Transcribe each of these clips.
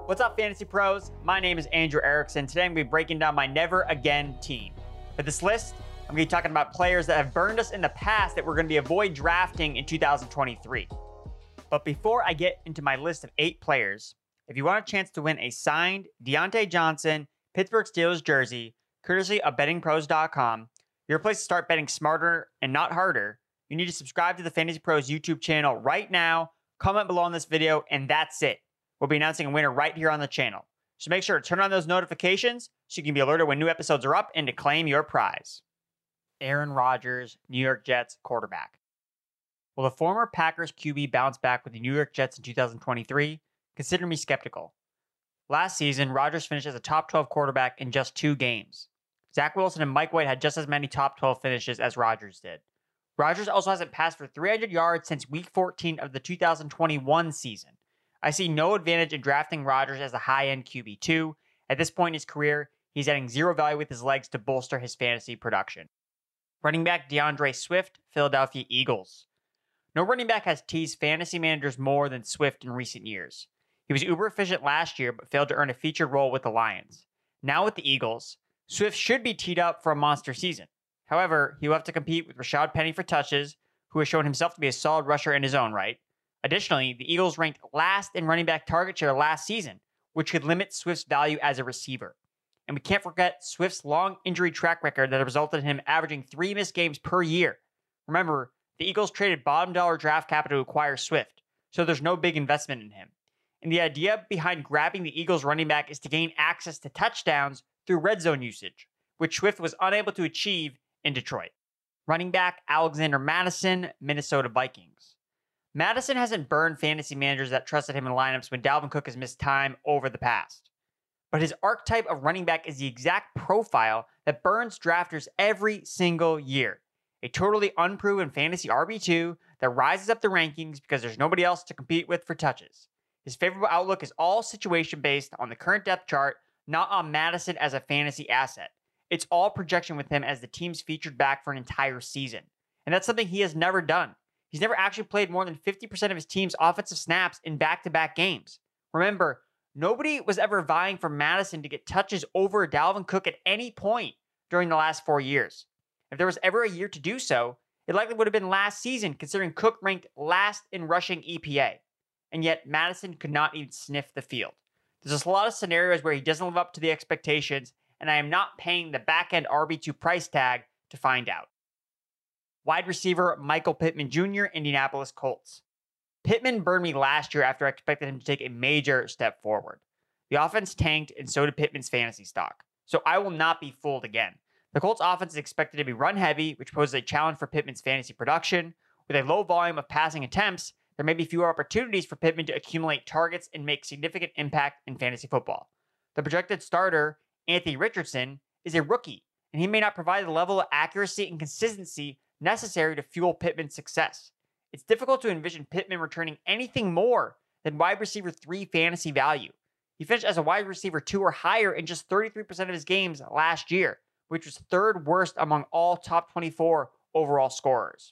What's up, Fantasy Pros? My name is Andrew Erickson. Today I'm going to be breaking down my never again team. For this list, I'm going to be talking about players that have burned us in the past that we're going to be avoid drafting in 2023. But before I get into my list of 8 players, if you want a chance to win a signed Deontay Johnson Pittsburgh Steelers jersey, courtesy of bettingpros.com, your place to start betting smarter and not harder, you need to subscribe to the Fantasy Pros YouTube channel right now, comment below on this video, and that's it. We'll be announcing a winner right here on the channel. So make sure to turn on those notifications so you can be alerted when new episodes are up and to claim your prize. Aaron Rodgers, New York Jets quarterback. Will the former Packers QB bounce back with the New York Jets in 2023? Consider me skeptical. Last season, Rodgers finished as a top 12 quarterback in just 2 games. Zach Wilson and Mike White had just as many top 12 finishes as Rodgers did. Rodgers also hasn't passed for 300 yards since week 14 of the 2021 season. I see no advantage in drafting Rodgers as a high-end QB2. At this point in his career, he's adding zero value with his legs to bolster his fantasy production. Running back DeAndre Swift, Philadelphia Eagles. No running back has teased fantasy managers more than Swift in recent years. He was uber efficient last year, but failed to earn a featured role with the Lions. Now with the Eagles, Swift should be teed up for a monster season. However, he will have to compete with Rashad Penny for touches, who has shown himself to be a solid rusher in his own right. Additionally, the Eagles ranked last in running back target share last season, which could limit Swift's value as a receiver. And we can't forget Swift's long injury track record that resulted in him averaging 3 missed games per year. Remember, the Eagles traded bottom dollar draft capital to acquire Swift, so there's no big investment in him. And the idea behind grabbing the Eagles running back is to gain access to touchdowns through red zone usage, which Swift was unable to achieve in Detroit. Running back Alexander Mattison, Minnesota Vikings. Madison hasn't burned fantasy managers that trusted him in lineups when Dalvin Cook has missed time over the past. But his archetype of running back is the exact profile that burns drafters every single year. A totally unproven fantasy RB2 that rises up the rankings because there's nobody else to compete with for touches. His favorable outlook is all situation based on the current depth chart, not on Madison as a fantasy asset. It's all projection with him as the team's featured back for an entire season. And that's something he has never done. He's never actually played more than 50% of his team's offensive snaps in back-to-back games. Remember, nobody was ever vying for Madison to get touches over Dalvin Cook at any point during the last 4 years. If there was ever a year to do so, it likely would have been last season, considering Cook ranked last in rushing EPA. And yet, Madison could not even sniff the field. There's just a lot of scenarios where he doesn't live up to the expectations, and I am not paying the back-end RB2 price tag to find out. Wide receiver Michael Pittman Jr., Indianapolis Colts. Pittman burned me last year after I expected him to take a major step forward. The offense tanked, and so did Pittman's fantasy stock. So I will not be fooled again. The Colts offense is expected to be run-heavy, which poses a challenge for Pittman's fantasy production. With a low volume of passing attempts, there may be fewer opportunities for Pittman to accumulate targets and make significant impact in fantasy football. The projected starter, Anthony Richardson, is a rookie, and he may not provide the level of accuracy and consistency necessary to fuel Pittman's success. It's difficult to envision Pittman returning anything more than wide receiver 3 fantasy value. He finished as a wide receiver 2 or higher in just 33% of his games last year, which was 3rd worst among all top 24 overall scorers.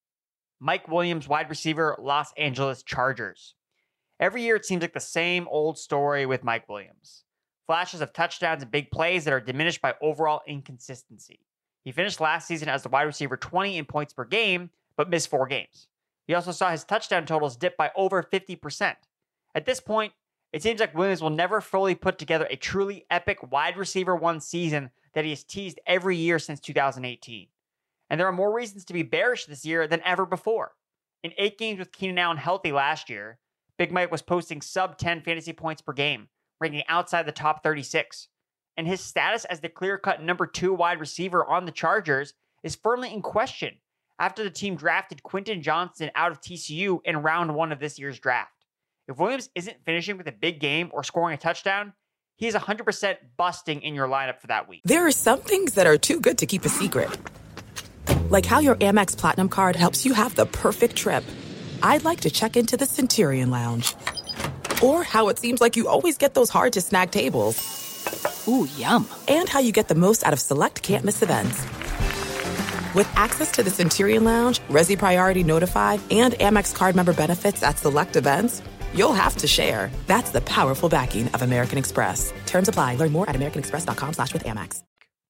Mike Williams, wide receiver, Los Angeles Chargers. Every year it seems like the same old story with Mike Williams. Flashes of touchdowns and big plays that are diminished by overall inconsistency. He finished last season as the wide receiver 20 in points per game, but missed 4 games. He also saw his touchdown totals dip by over 50%. At this point, it seems like Williams will never fully put together a truly epic wide receiver 1 season that he has teased every year since 2018. And there are more reasons to be bearish this year than ever before. In 8 games with Keenan Allen healthy last year, Big Mike was posting sub-10 fantasy points per game, ranking outside the top 36. And his status as the clear-cut number 2 wide receiver on the Chargers is firmly in question after the team drafted Quentin Johnston out of TCU in round 1 of this year's draft. If Williams isn't finishing with a big game or scoring a touchdown, he is 100% busting in your lineup for that week. There are some things that are too good to keep a secret. Like how your Amex Platinum card helps you have the perfect trip. I'd like to check into the Centurion Lounge. Or how it seems like you always get those hard-to-snag tables. Ooh, yum. And how you get the most out of select can't-miss events. With access to the Centurion Lounge, Resi Priority Notified, and Amex card member benefits at select events, you'll have to share. That's the powerful backing of American Express. Terms apply. Learn more at americanexpress.com/withAmex.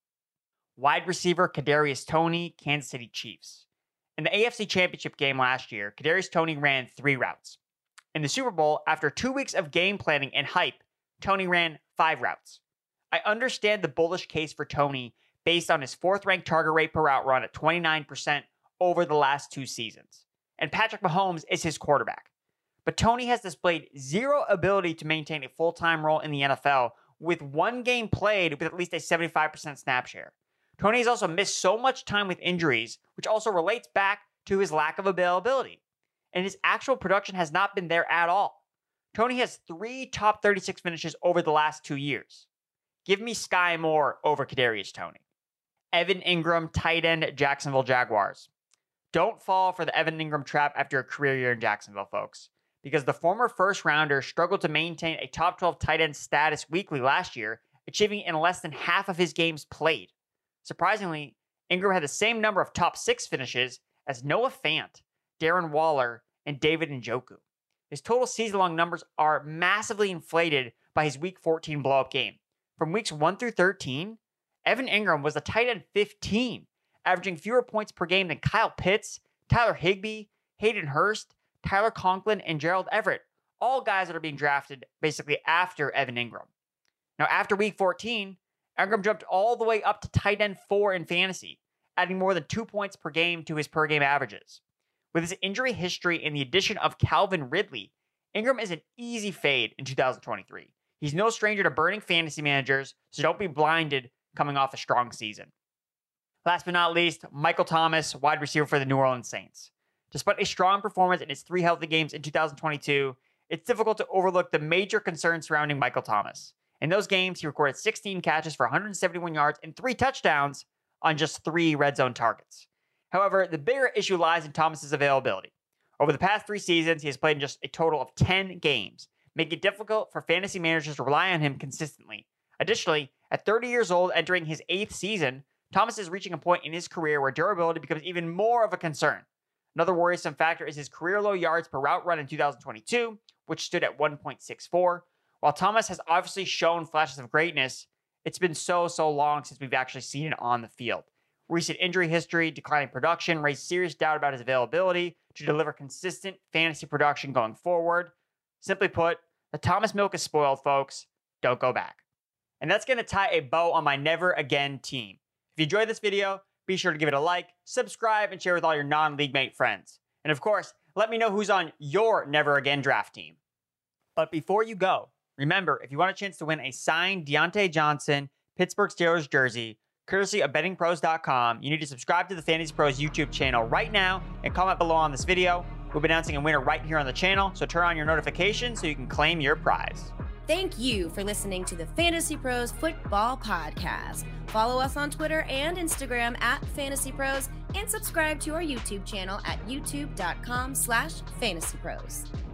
Wide receiver Kadarius Toney, Kansas City Chiefs. In the AFC Championship game last year, Kadarius Toney ran 3 routes. In the Super Bowl, after 2 weeks of game planning and hype, Toney ran 5 routes. I understand the bullish case for Toney based on his 4th-ranked target rate per route run at 29% over the last 2 seasons. And Patrick Mahomes is his quarterback. But Toney has displayed zero ability to maintain a full-time role in the NFL with 1 game played with at least a 75% snap share. Toney has also missed so much time with injuries, which also relates back to his lack of availability. And his actual production has not been there at all. Toney has 3 top 36 finishes over the last 2 years. Give me Sky Moore over Kadarius Toney. Evan Ingram, tight end, Jacksonville Jaguars. Don't fall for the Evan Ingram trap after a career year in Jacksonville, folks, because the former first-rounder struggled to maintain a top 12 tight end status weekly last year, achieving in less than half of his games played. Surprisingly, Ingram had the same number of top 6 finishes as Noah Fant, Darren Waller, and David Njoku. His total season-long numbers are massively inflated by his Week 14 blow-up game. From weeks 1 through 13, Evan Ingram was the tight end 15, averaging fewer points per game than Kyle Pitts, Tyler Higbee, Hayden Hurst, Tyler Conklin, and Gerald Everett, all guys that are being drafted basically after Evan Ingram. Now, after Week 14, Ingram jumped all the way up to tight end 4 in fantasy, adding more than 2 points per game to his per-game averages. With his injury history and the addition of Calvin Ridley, Ingram is an easy fade in 2023. He's no stranger to burning fantasy managers, so don't be blinded coming off a strong season. Last but not least, Michael Thomas, wide receiver for the New Orleans Saints. Despite a strong performance in his 3 healthy games in 2022, it's difficult to overlook the major concerns surrounding Michael Thomas. In those games, he recorded 16 catches for 171 yards and 3 touchdowns on just 3 red zone targets. However, the bigger issue lies in Thomas's availability. Over the past 3 seasons, he has played in just a total of 10 games, making it difficult for fantasy managers to rely on him consistently. Additionally, at 30 years old, entering his 8th season, Thomas is reaching a point in his career where durability becomes even more of a concern. Another worrisome factor is his career low yards per route run in 2022, which stood at 1.64. While Thomas has obviously shown flashes of greatness, it's been so long since we've actually seen it on the field. Recent injury history, declining production raised serious doubt about his availability to deliver consistent fantasy production going forward. Simply put, the Thomas milk is spoiled, folks. Don't go back. And that's going to tie a bow on my Never Again team. If you enjoyed this video, be sure to give it a like, subscribe, and share with all your non-league mate friends. And of course, let me know who's on your Never Again draft team. But before you go, remember, if you want a chance to win a signed Deontay Johnson Pittsburgh Steelers jersey, courtesy of bettingpros.com, you need to subscribe to the Fantasy Pros YouTube channel right now and comment below on this video. We'll be announcing a winner right here on the channel, so turn on your notifications so you can claim your prize. Thank you for listening to the Fantasy Pros Football Podcast. Follow us on Twitter and Instagram at Fantasy Pros and subscribe to our YouTube channel at youtube.com/fantasypros.